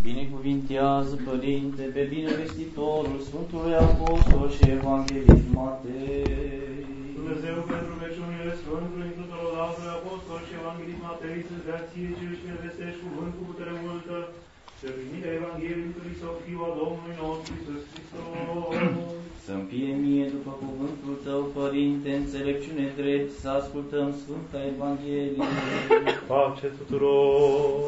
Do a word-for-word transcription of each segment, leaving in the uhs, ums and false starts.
Binecuvintează, Părinte, pe binevestitorul Sfântului Apostol și Evanghelist Matei. Dumnezeu, pentru veciunile Sfântului, tuturor Sfântului Apostol și Evanghelist Matei, să-ți dea ție cel și ne vestești cuvânt cu putere multă, să primirea Evangheliei Hristos, Fiul al Domnului nostru Iisus Hristos. Să-mi fie mie, după cuvântul Tău, Părinte, înțelepciune drept, să ascultăm Sfânta Evanghelie. Pace tuturor!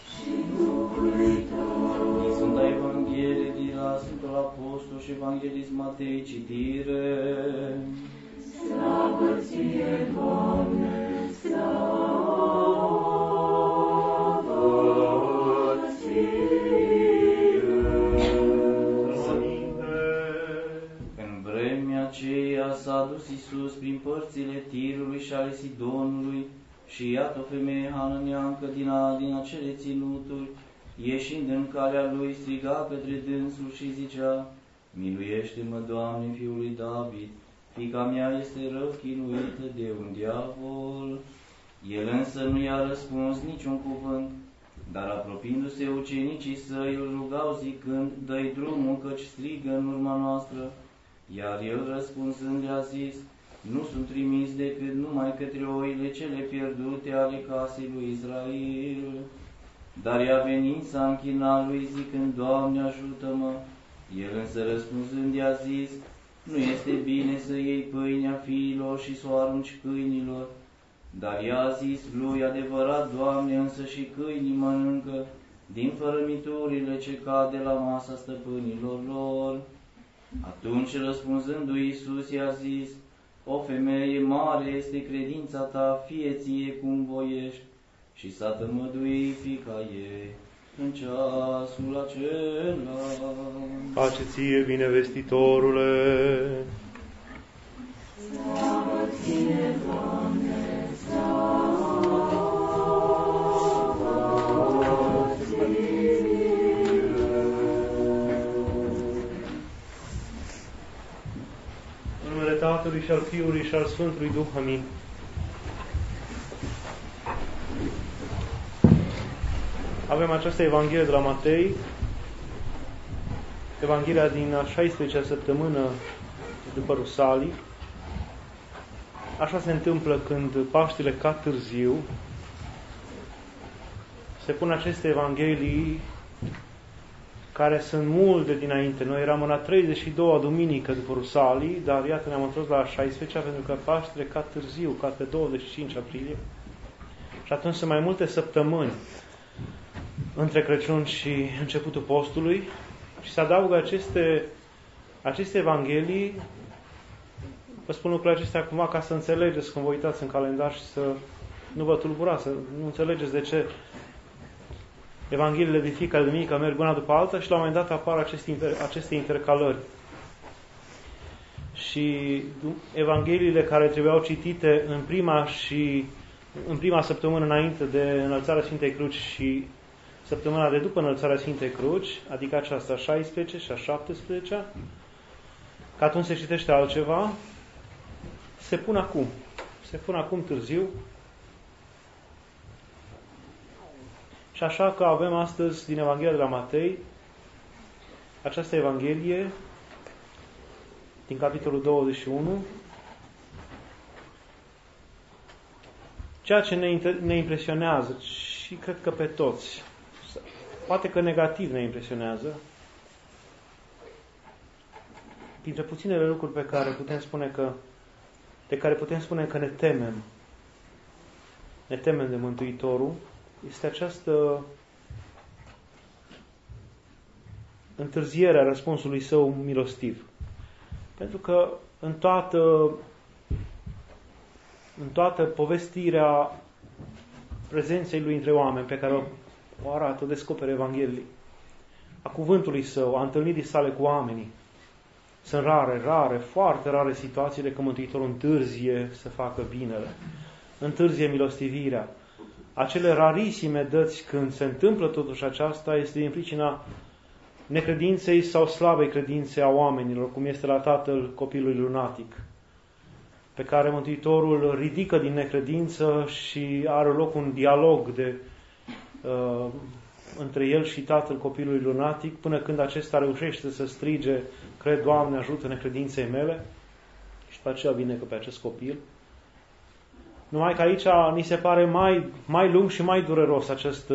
Din Sfânta Evanghelie, din la Sfântul Apostol și Evanghelist Matei, citire. Slavă ție, Doamne, slavă ție! În vremea aceea s-a dus Iisus prin părțile Tirului și ale Sidonului, și iată o femeie hanăneancă din, a, din acele ținuturi, ieșind în calea lui, striga către dânsul și zicea: Miluiește-mă, Doamne, Fiul lui David, fiica mea este rău chinuită de un diavol. El însă nu i-a răspuns niciun cuvânt, dar apropiindu-se ucenicii săi îl rugau zicând: Dă-i drumul, căci strigă în urma noastră. Iar el răspunzând le-a zis: Nu sunt trimis decât numai către oile cele pierdute ale casei lui Israel. Dar ea venind s-a închinat lui zicând: Doamne, ajută-mă. El însă răspunzând i-a zis: Nu este bine să iei pâinea fiilor și să o arunci câinilor. Dar ea a zis lui: Adevărat, Doamne, însă și câinii mănâncă din fărămiturile ce cad de la masa stăpânilor lor. Atunci, răspunzându-i Iisus, i-a zis: O femeie, mare este credința ta, fie ție cum voiești. Și s-a tămăduit fiica ei în ceasul acela. Pace ție, binevestitorule! Slavă ție, Doamne, slavă ție! În numele Tatălui și al Fiului și al Sfântului Duh, amin. Avem această Evanghelie de la Matei, Evanghelia din a șaisprezecea săptămână după Rusalii. Așa se întâmplă când Paștele cad târziu. Se pun aceste Evanghelii care sunt multe dinainte. Noi eram în a treizeci și doua duminică după Rusalii, dar iată ne-am întors la a șaisprezecea pentru că Paștele cad târziu, cad pe douăzeci și cinci aprilie. Și atunci sunt mai multe săptămâni între Crăciun și începutul postului și se adaugă aceste, aceste Evanghelii. Vă spun lucrurile acestea acum ca să înțelegeți când vă uitați în calendar și să nu vă tulburați, să nu înțelegeți de ce Evangheliile de fiecare duminică merg una după alta și la un moment dat apar aceste, inter, aceste intercalări. Și Evangheliile care trebuiau citite în prima și în prima săptămână înainte de înălțarea Sfintei Cruci și săptămâna de după înălțarea Sfintei Cruci, adică aceasta a șaisprezecea și a șaptesprezecea, că atunci se citește altceva, se pun acum. Se pun acum târziu. Și așa că avem astăzi din Evanghelia de la Matei această Evanghelie din capitolul douăzeci și unu, ceea ce ne, ne impresionează și cred că pe toți, poate că negativ ne impresionează, dintre puținele lucruri pe care putem spune că, de care putem spune că ne temem, ne temem de Mântuitorul, este această întârziere a răspunsului său milostiv. Pentru că în toată, în toată povestirea prezenței lui între oameni pe care o arată, o descoperă Evanghelii, a cuvântului său, a întâlnirii sale cu oamenii, sunt rare, rare, foarte rare situațiile că Mântuitorul întârzie să facă binele, întârzie milostivirea. Acele rarisime dăți când se întâmplă totuși aceasta este din pricina necredinței sau slavei credinței a oamenilor, cum este la tatăl copilului lunatic, pe care Mântuitorul îl ridică din necredință și are loc un dialog de uh, între el și tatăl copilului lunatic, până când acesta reușește să strige, cred, Doamne, ajută-ne credinței mele, și după aceea vine că pe acest copil. Numai că aici ni se pare mai, mai lung și mai dureros acest,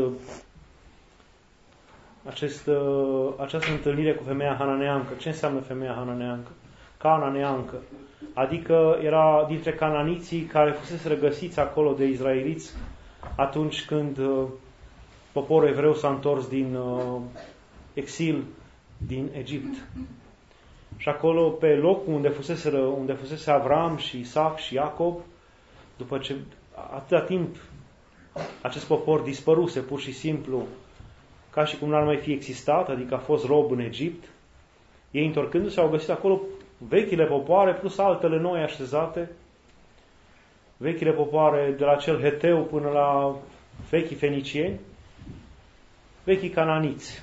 acest, această întâlnire cu femeia hananeancă. Ce înseamnă femeia hananeancă? Cananeancă. Adică era dintre cananiții care fusese regăsiți acolo de izraeliți atunci când poporul evreu s-a întors din uh, exil din Egipt. Și acolo, pe locul unde fusese, unde fusese Avram și Isaac și Iacob, după ce atâta timp acest popor dispăruse pur și simplu, ca și cum n-ar mai fi existat, adică a fost rob în Egipt, ei întorcându-se au găsit acolo vechile popoare plus altele noi așezate, vechile popoare de la cel Heteu până la vechii fenicieni, vechii cananiți.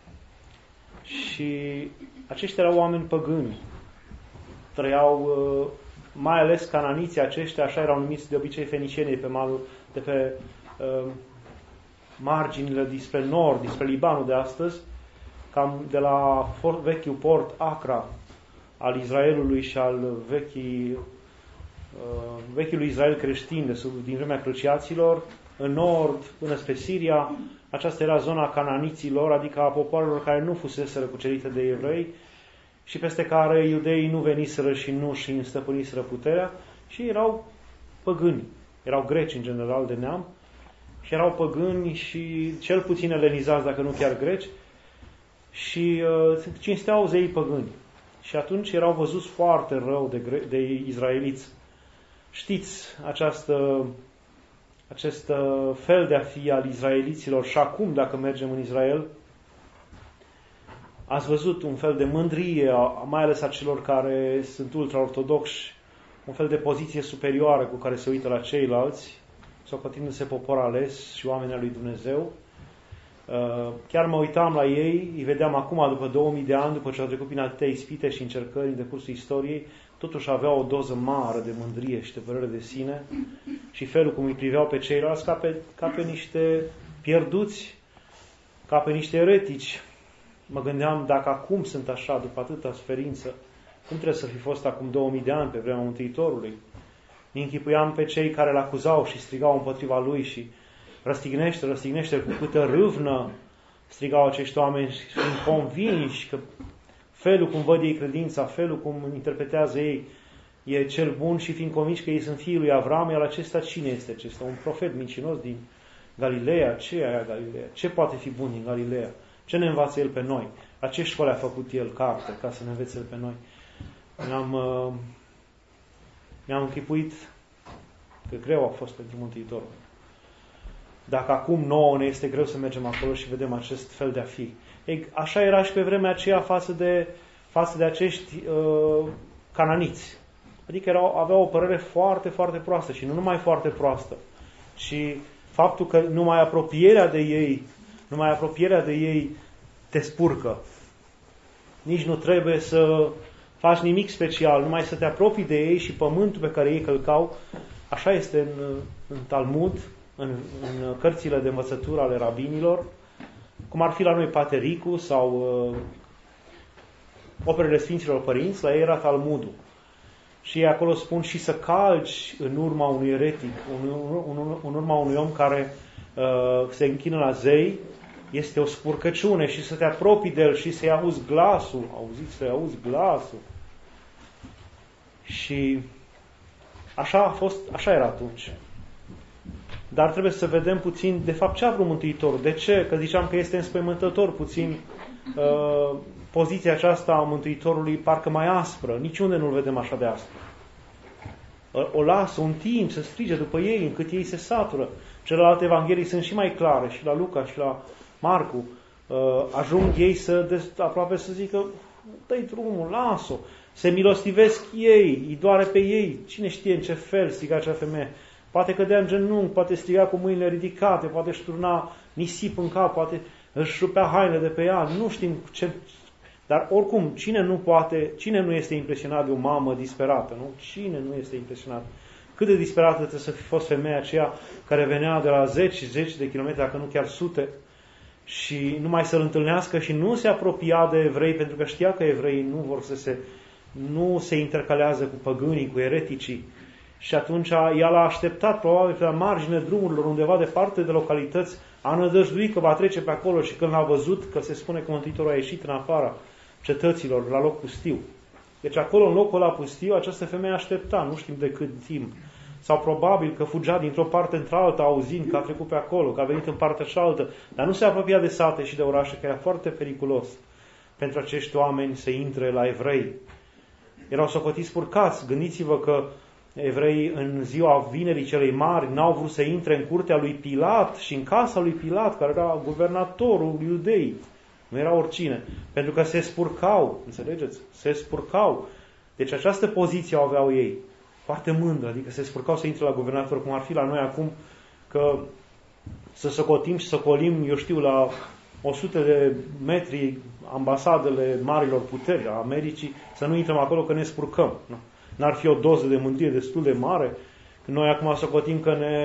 Și aceștia erau oameni păgâni. Trăiau, mai ales cananiții aceștia, așa erau numiți de obicei fenicienii pe malul, de pe uh, marginile dinspre nord, dinspre Libanul de astăzi, cam de la vechiul port Acra al Israelului și al vechii, uh, vechiului Israel creștin de sub, din vremea cruciaților, în nord, până spre Siria. Aceasta era zona cananiților, adică a popoarelor care nu fuseseră cucerite de evrei și peste care iudeii nu veniseră și nu și înstăpâniseră puterea și erau păgâni. Erau greci în general de neam și erau păgâni și cel puțin elenizați, dacă nu chiar greci, și uh, cinsteau zeii păgâni. Și atunci erau văzuți foarte rău de, gre- de izraeliți. Știți această... acest fel de a fi al izraeliților și acum, dacă mergem în Israel, ați văzut un fel de mândrie, mai ales a celor care sunt ultraortodoxi, un fel de poziție superioară cu care se uită la ceilalți, sau continuă-se popor ales și oamenii lui Dumnezeu. Chiar mă uitam la ei, îi vedeam acum, după două mii de ani, după ce au trecut prin atâtea ispite și încercări în decursul istoriei, totuși aveau o doză mare de mândrie și de părere de sine și felul cum îi priveau pe ceilalți ca pe, ca pe niște pierduți, ca pe niște eretici. Mă gândeam, dacă acum sunt așa, după atâta suferință, cum trebuie să fi fost acum două mii de ani, pe vremea Mântuitorului? Ne închipuiam pe cei care l-acuzau și strigau împotriva lui și răstignește, răstignește, cu câtă râvnă strigau acești oameni și fiind convinși că felul cum văd ei credința, felul cum interpretează ei e cel bun și fiind convinși că ei sunt fiii lui Avram, iar acesta cine este acesta? Un profet mincinos din Galileea? Ce e aia Galileea? Ce poate fi bun din Galileea? Ce ne învață el pe noi? La ce școală a făcut el carte ca să ne învețe el pe noi? Ne-am, uh, ne-am închipuit că greu a fost pentru Mântuitorul. Dacă acum nouă ne este greu să mergem acolo și vedem acest fel de a fi. Ei, așa era și pe vremea aceea față de, față de acești uh, cananiți. Adică erau, aveau o părere foarte, foarte proastă și nu numai foarte proastă, ci faptul că numai apropierea de ei, numai apropierea de ei te spurcă. Nici nu trebuie să faci nimic special, numai să te apropii de ei și pământul pe care ei călcau, așa este în, în Talmud, în, în cărțile de învățătură ale rabinilor, cum ar fi la noi Patericul sau uh, operele Sfinților Părinți, la ei era Talmudul. Și ei acolo spun și să calci în urma unui eretic, în, în, în urma unui om care uh, se închină la zei, este o spurcăciune și să te apropii de el și să-i auzi glasul, auziți, să-i auzi glasul. Și așa a fost, așa era atunci. Dar trebuie să vedem puțin, de fapt, ce a vrut Mântuitorul. De ce? Că ziceam că este înspăimântător puțin uh, poziția aceasta a Mântuitorului parcă mai aspră. Niciunde nu-l vedem așa de aspru. O lasă un timp să strige după ei, încât ei se satură. Celelalte evanghelii sunt și mai clare, și la Luca, și la Marcu. Uh, ajung ei să, de, aproape să zică, dă-i drumul, las-o. Se milostivesc ei, îi doare pe ei. Cine știe în ce fel striga acea femeie. Poate cădea în genunchi, poate striga cu mâinile ridicate, poate își turna nisip în cap, poate își rupea haine de pe ea, nu știm ce. Dar oricum, cine nu poate, cine nu este impresionat de o mamă disperată, nu? Cine nu este impresionat? Cât de disperată trebuie să fi fost femeia aceea care venea de la zeci și zeci de kilometri, dacă nu chiar sute, și numai să-l întâlnească și nu se apropia de evrei, pentru că știa că evreii nu vor să se, nu se intercalează cu păgânii, cu ereticii. Și atunci ea l-a așteptat probabil pe la margine drumurilor, undeva departe de localități, a nădăjduit că va trece pe acolo și când l-a văzut, că se spune că Mântuitorul a ieșit în afara cetăților, la loc pustiu. Deci acolo, în locul ăla pustiu, această femeie aștepta, nu știm de cât timp. Sau probabil că fugea dintr-o parte într-alta, auzind că a trecut pe acolo, că a venit în partea cealaltă, dar nu se apropia de sate și de orașe, că era foarte periculos pentru acești oameni să intre la evrei. Erau socotiți spurcați. Gândiți-vă că evreii în ziua vinerii celei mari n-au vrut să intre în curtea lui Pilat și în casa lui Pilat, care era guvernatorul iudei. Nu era oricine. Pentru că se spurcau, înțelegeți? Se spurcau. Deci această poziție o aveau ei. Foarte mândră, adică se spurcau să intre la guvernator, cum ar fi la noi acum, că să socotim și să colim, eu știu, la o sută de metri ambasadele marilor puteri a Americii, să nu intrăm acolo că ne spurcăm. Nu? N-ar fi o doză de mândrie destul de mare? Noi acum socotim că ne...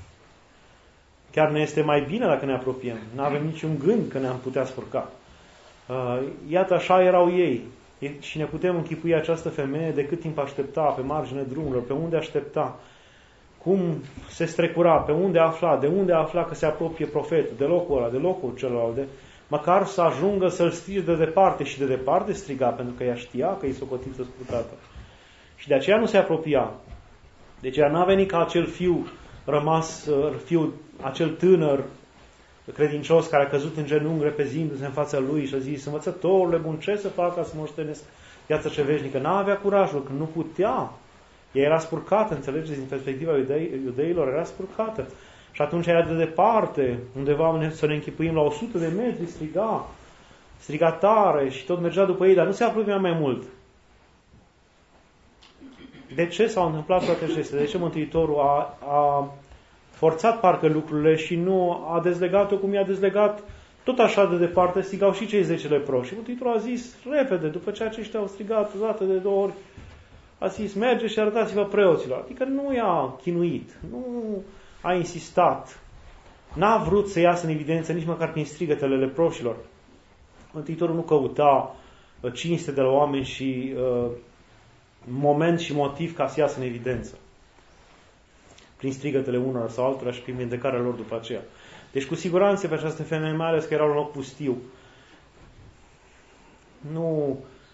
chiar ne este mai bine dacă ne apropiem. Nu avem niciun gând că ne-am putea spurca. Iată, așa erau ei. Și ne putem închipui această femeie de cât timp aștepta pe marginea drumurilor, pe unde aștepta, cum se strecura, pe unde afla, de unde afla că se apropie profetul, de locul ăla, de locul celălalt, de... măcar să ajungă să-l strige de departe și de departe striga, pentru că ea știa că e socotită spurcată. Și de aceea nu se apropia. Deci ea n-a venit ca acel fiu rămas, fiu, acel tânăr credincios care a căzut în genunchi repezindu-se în fața lui și a zis: învățătorule bun, ce să fac ca să moștenesc viața cea veșnică? N-avea curajul, că nu putea. Ea era spurcată, înțelegeți, din perspectiva iudei, iudeilor, era spurcată. Și atunci ea de departe, undeva să ne închipuim la o sută de metri, striga, striga tare și tot mergea după ei, dar nu se apropia mai mult. De ce s-au întâmplat toate acestea? De ce Mântuitorul a, a forțat parcă lucrurile și nu a dezlegat-o cum i-a dezlegat tot așa de departe, strigau și cei zece leproși. Și Mântuitorul a zis repede, după ce aceștia au strigat o dată de două ori, a zis: merge și arătați-vă preoților. Adică nu i-a chinuit, nu a insistat, n-a vrut să iasă în evidență nici măcar prin strigătele leproșilor. Mântuitorul nu căuta cinste de la oameni și uh, moment și motiv ca să iasă în evidență prin strigătele unora sau altora și prin vindecarea lor după aceea. Deci cu siguranță pe această femeie, mai ales că era un loc pustiu, nu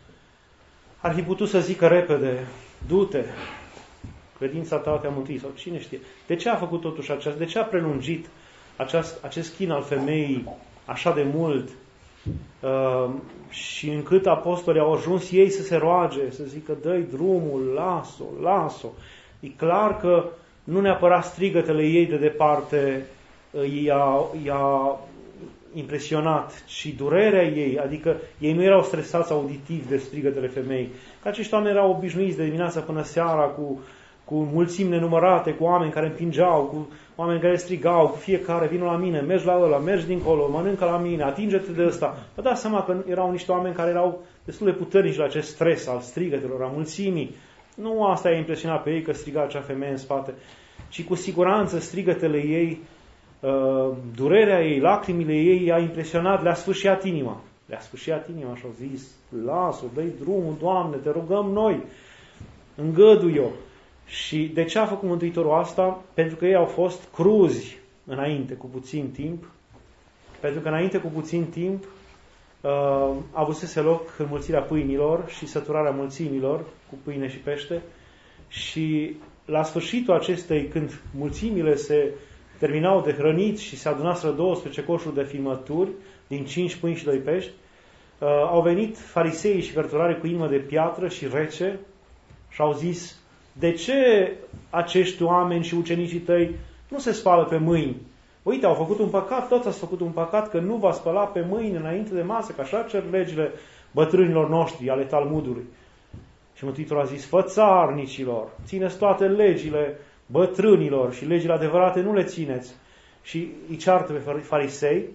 ar fi putut să zică repede: du-te, credința ta te-a mântuit, sau cine știe. De ce a făcut totuși aceasta? De ce a prelungit aceast, acest chin al femeii așa de mult uh, și încât apostolii au ajuns ei să se roage, să zică: dă-i drumul, las-o, las-o. E clar că nu neapărat strigătele ei de departe i-a, i-a impresionat, ci durerea ei, adică ei nu erau stresați auditiv de strigătele femeii. Că acești oameni erau obișnuiți de dimineața până seara cu, cu mulțimi nenumărate, cu oameni care împingeau, cu oameni care strigau, cu fiecare: vină la mine, mergi la ăla, mergi dincolo, mănâncă la mine, atinge-te de ăsta. Vă dați seama că erau niște oameni care erau destul de puternici la acest stres al strigătelor, a mulțimii. Nu asta i-a impresionat pe ei că striga acea femeie în spate, ci cu siguranță strigătele ei, durerea ei, lacrimile ei i-a impresionat, le-a sfâșiat inima. Le-a sfâșiat inima și au zis: lasă, dă-i drumul, Doamne, te rugăm noi, îngădui-o. Și de ce a făcut Mântuitorul asta? Pentru că ei au fost cruzi înainte, cu puțin timp. Pentru că înainte, cu puțin timp, a avusese loc înmulțirea pâinilor și săturarea mulțimilor cu pâine și pește. Și la sfârșitul acestei, când mulțimile se terminau de hrănit și se adunaseră douăsprezece coșuri de filmături din cinci pâini și doi pești, uh, au venit fariseii și cărturarii cu inimă de piatră și rece și au zis: de ce acești oameni și ucenicii tăi nu se spală pe mâini? Uite, au făcut un păcat, toți ați făcut un păcat, că nu va spăla pe mâini înainte de masă, că așa cer legile bătrânilor noștri ale Talmudului. Și Mântuitorul a zis: fățarnicilor, țineți toate legile bătrânilor și legile adevărate nu le țineți. Și îi ceartă pe farisei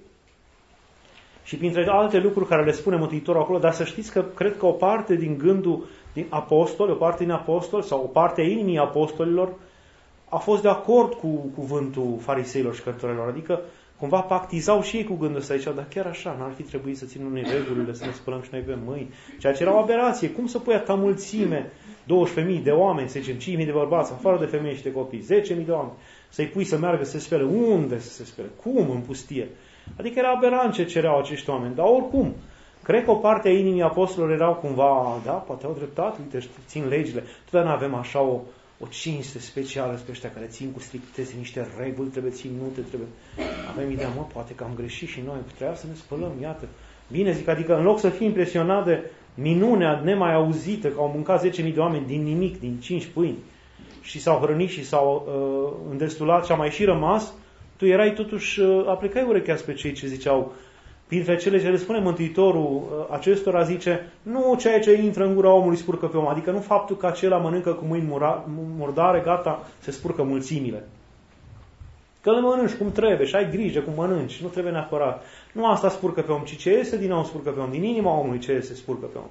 și printre alte lucruri care le spune Mântuitorul acolo, dar să știți că cred că o parte din gândul din apostoli, o parte din apostoli sau o parte a inimii apostolilor a fost de acord cu cuvântul fariseilor și cărturarilor. Adică cumva pactizau și ei cu gândul ăsta, ziceau, dar chiar așa, n-ar fi trebuit să ținem noi regulile, să ne spălăm și noi pe mâini, ceea ce era o aberație. Cum să pui atâta mulțime, douăsprezece mii de oameni, să zicem, cinci mii de bărbați, afară de femei și de copii, zece mii de oameni, să-i pui să meargă să se spele? Unde să se spele? Cum? În pustie? Adică era aberant ce cereau acești oameni, dar oricum, cred că o parte a inimii apostolilor erau cumva, da, poate au dreptate, uite, țin legile, totdeauna avem așa o, o cinste specială spre ăștia care țin cu strictețe niște reguli, trebuie ținute, trebuie... Avem ideea, mă, poate că am greșit și noi, trebuia să ne spălăm, iată. Bine zic, adică în loc să fii impresionat de minunea nemai auzită, că au mâncat zece mii de oameni din nimic, din cinci pâini, și s-au hrănit și s-au uh, îndestulat și a mai și rămas, tu erai totuși, uh, aplicai urechea spre cei ce ziceau, printre cele ce le spune Mântuitorul uh, acestora, zice, nu ceea ce intră în gura omului spurcă pe om, adică nu faptul că acela mănâncă cu mâini mura, murdare, gata, se spurcă mulțimile. Că le mănânci cum trebuie și ai grijă cum mănânci, nu trebuie neapărat. Nu asta spurcă pe om, ci ce iese din om spurcă pe om, din inima omului ce iese spurcă pe om.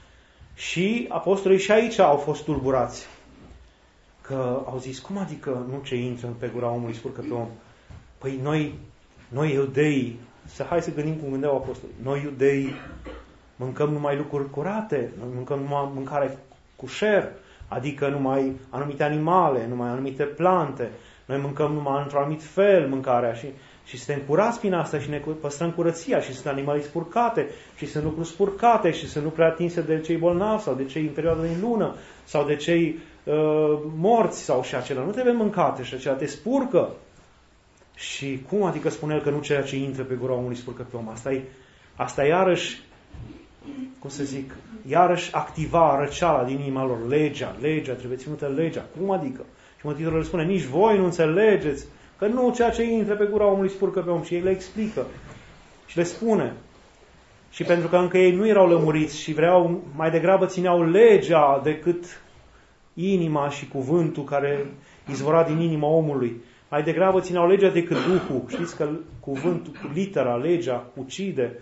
Și apostolii și aici au fost tulburați. Că au zis, cum adică nu ce intră pe gura omului spurcă pe om? Păi noi, noi iudei, să hai să gândim cum gândeau apostolii, noi iudei mâncăm numai lucruri curate, noi mâncăm numai mâncare cușer, adică numai anumite animale, numai anumite plante, noi mâncăm numai într-un anumit fel mâncarea și, și suntem curați prin asta și ne păstrăm curăția și sunt animale spurcate și sunt lucruri spurcate și sunt lucruri atinse de cei bolnavi sau de cei în perioada din lună sau de cei uh, morți sau și acelea. Nu trebuie mâncate și acelea te spurcă. Și cum adică spune el că nu ceea ce intră pe gura omului spurcă pe om? Asta e, asta iarăși, cum să zic, iarăși activa răceala din inima lor. Legea, legea, trebuie ținută legea. Cum adică? Și Mântuitorul le spune, nici voi nu înțelegeți că nu ceea ce intră pe gura omului spurcă pe om. Și ei le explică. Și le spune. Și pentru că încă ei nu erau lămuriți și vreau, mai degrabă țineau legea decât inima și cuvântul care izvora din inima omului. Mai degrabă țineau legea decât Duhul. Știți că cuvântul, litera, legea, ucide.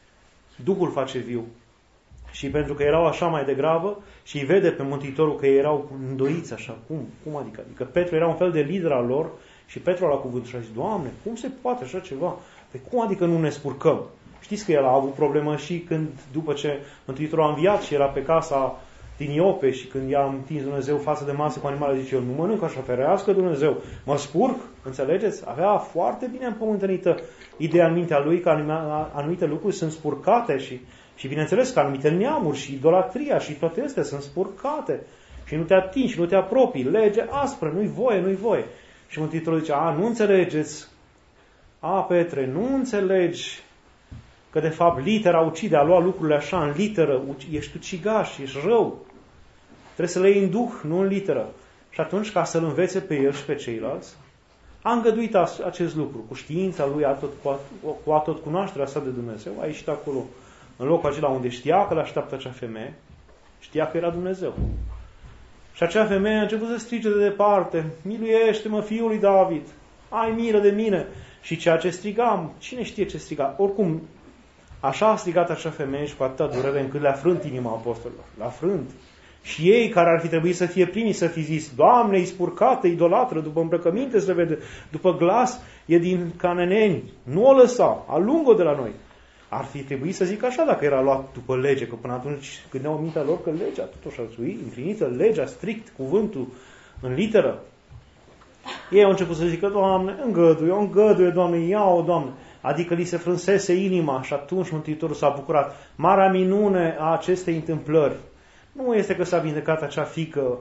Duhul face viu. Și pentru că erau așa mai degrabă și îi vede pe Mântuitorul că ei erau îndoiți așa. Cum? Cum adică? Adică Petru era un fel de lider al lor și Petru a luat cuvântul și a zis, Doamne, cum se poate așa ceva? Pe cum adică nu ne spurcăm? Știți că el a avut problemă și când, după ce Mântuitorul a înviat și era pe casa din Iope și când i-a împins Dumnezeu față de masă cu animale, zice, eu nu mănânc așa, ferească Dumnezeu, mă spurc, înțelegeți? Avea foarte bine împământenită ideea în mintea lui că anumite lucruri sunt spurcate și, și bineînțeles că anumite neamuri și idolatria și toate astea sunt spurcate și nu te atingi, nu te apropii, lege aspră, nu-i voie, nu-i voie. Și Mântuitorul zice, a, nu înțelegeți, a, Petre, nu înțelegi că de fapt litera ucide, a lua lucrurile așa în literă, ești ucigaș, ești rău. Trebuie să le iei în duh, nu în literă. Și atunci, ca să-l învețe pe el și pe ceilalți, a îngăduit acest lucru, cu știința lui, atot, cu atot cunoașterea sa de Dumnezeu, a ieșit acolo, în locul acela unde știa că l-așteaptă acea femeie, știa că era Dumnezeu. Și acea femeie a început să strige de departe, miluiește-mă, fiul lui David, ai milă de mine. Și ceea ce strigam, cine știe ce striga, oricum, așa a strigat acea femeie și cu atâta durere încât le-a frânt inima apostolilor. Le-a frânt. Și ei, care ar fi trebuit să fie primii să fi zis, Doamne, e spurcată, idolatră, după îmbrăcăminte se vede, după glas, e din cananeni. Nu o lăsa, alungă de la noi. Ar fi trebuit să zic așa dacă era luat după lege, că până atunci gândeau în mintea lor că legea, totuși ar trebui împlinită, legea, strict, cuvântul, în literă. Ei au început să zică, Doamne, îngăduie, îngăduie, Doamne, ia-o, Doamne. Adică li se frânsese inima și atunci Mântuitorul s-a bucurat. Marea minune a acestei întâmplări nu este că s-a vindecat acea fiică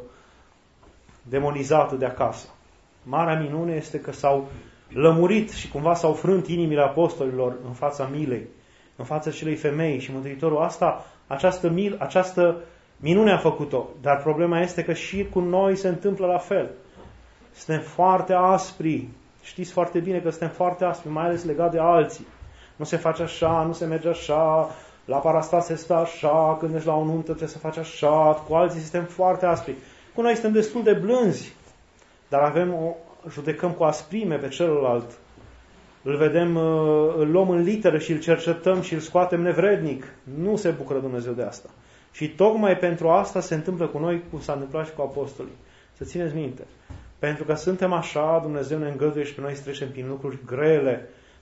demonizată de acasă. Marea minune este că s-au lămurit și cumva s-au frânt inimile apostolilor în fața milei, în fața acelei femei și Mântuitorul asta, această, mil, această minune a făcut-o. Dar problema este că și cu noi se întâmplă la fel. Suntem foarte aspri. Știți foarte bine că suntem foarte aspri, mai ales legat de alții. Nu se face așa, nu se merge așa, la parastas se stă așa, când ești la o nuntă trebuie să faci așa, cu alții suntem foarte aspri. Cu noi suntem destul de blânzi, dar avem o, judecăm cu asprime pe celălalt. Îl vedem, îl luăm în literă și îl cercetăm și îl scoatem nevrednic. Nu se bucură Dumnezeu de asta. Și tocmai pentru asta se întâmplă cu noi, cum s-a întâmplat și cu apostolii. Să țineți minte. Pentru că suntem așa, Dumnezeu ne îngăduie și pe noi să trecem prin lucruri grele,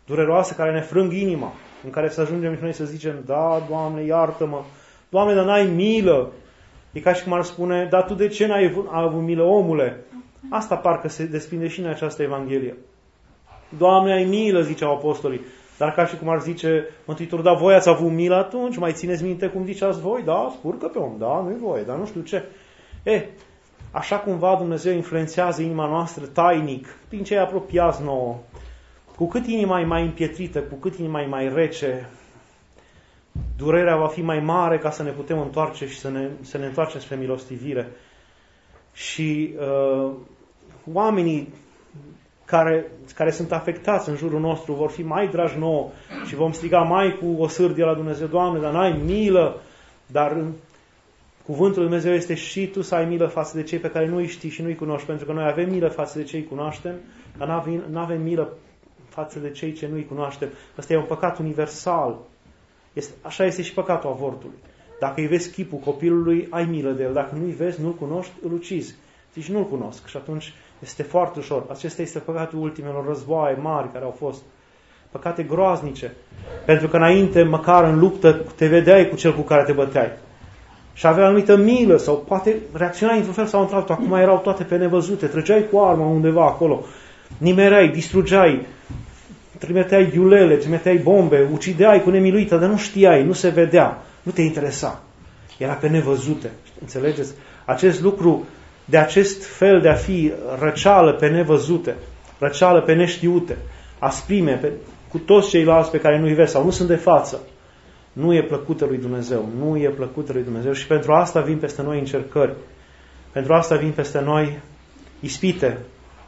dureroase care ne frâng inima, în care să ajungem și noi să zicem, da, Doamne, iartă-mă, Doamne, dar n-ai milă. E ca și cum ar spune, dar tu de ce n-ai avut, avut milă, omule? Asta parcă se desprinde și în această Evanghelie. Doamne, ai milă, ziceau apostolii. Dar ca și cum ar zice Mântuitorul, da, voi ați avut milă atunci, mai țineți minte cum ziceați voi? Da, spurcă pe om, da, nu-i voie, dar nu știu ce. E, așa cumva Dumnezeu influențează inima noastră tainic, prin cei apropiați nouă. Cu cât inima e mai împietrită, cu cât inima e mai rece, durerea va fi mai mare ca să ne putem întoarce și să ne, să ne întoarcem spre milostivire. Și uh, oamenii care, care sunt afectați în jurul nostru vor fi mai dragi nouă și vom striga mai cu o sârdie la Dumnezeu, Doamne, dar n-ai milă, dar cuvântul Lui Dumnezeu este și tu să ai milă față de cei pe care nu-i știi și nu-i cunoști, pentru că noi avem milă față de cei cunoaștem, dar nu avem milă față de cei ce nu-i cunoaștem. Ăsta e un păcat universal. Este, așa este și păcatul avortului. Dacă îi vezi chipul copilului, ai milă de el. Dacă nu îi vezi, nu-l cunoști, îl ucizi. Zici, nu-l cunosc. Și atunci este foarte ușor. Acesta este păcatul ultimelor războaie mari care au fost. Păcate groaznice. Pentru că înainte, măcar în luptă, te vedeai cu cel cu care te băteai. Și avea anumită milă sau poate reacționai într-un fel sau într-altul. Acum erau toate pe nevăzute. Trăgeai cu arma undeva acolo. Nimereai, distrugeai, trimiteai iulele, trimiteai bombe, ucideai cu nemiluită, dar nu știai, nu se vedea, nu te interesa. Era pe nevăzute. Înțelegeți? Acest lucru, de acest fel de a fi răceală pe nevăzute, răceală pe neștiute, asprime pe, cu toți ceilalți pe care nu-i vezi sau nu sunt de față, nu e plăcută lui Dumnezeu. Nu e plăcută lui Dumnezeu. Și pentru asta vin peste noi încercări. Pentru asta vin peste noi ispite.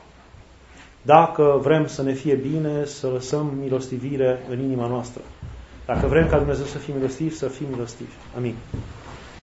Dacă vrem să ne fie bine, să lăsăm milostivire în inima noastră. Dacă vrem ca Dumnezeu să fie milostiv, să fim milostivi. Amin.